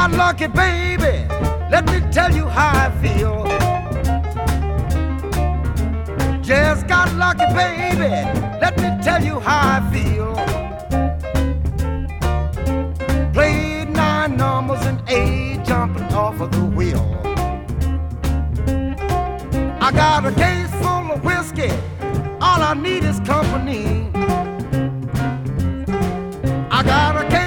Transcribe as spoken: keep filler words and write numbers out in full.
got lucky, baby. Let me tell you how I feel. Just got lucky, baby. Let me tell you how I feel. Played nine numbers and eight jumping off of the wheel. I got a case full of whiskey. All I need is company. I got a case